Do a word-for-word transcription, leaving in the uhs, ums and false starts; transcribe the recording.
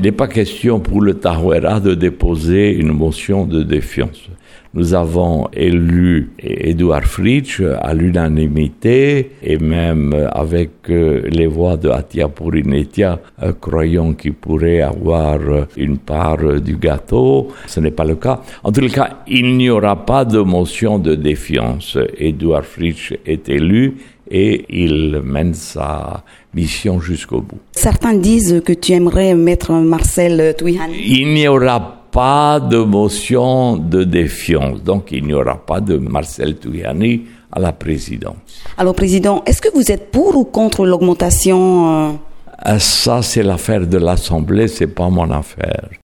n'est pas question pour le Tahuera de déposer une motion de défiance. Nous avons élu Édouard Fritsch à l'unanimité et même avec les voix de Hatia Purinetia, croyant qu'il pourrait avoir une part du gâteau. Ce n'est pas le cas. En tout cas, il n'y aura pas de motion de défiance. Édouard Fritsch est élu et il mène sa mission jusqu'au bout. Certains disent que tu aimerais mettre Marcel Touihani. Il n'y aura pas de motion de défiance. Donc, il n'y aura pas de Marcel Touihani à la présidence. Alors, Président, est-ce que vous êtes pour ou contre l'augmentation euh... Ça, c'est l'affaire de l'Assemblée, c'est pas mon affaire.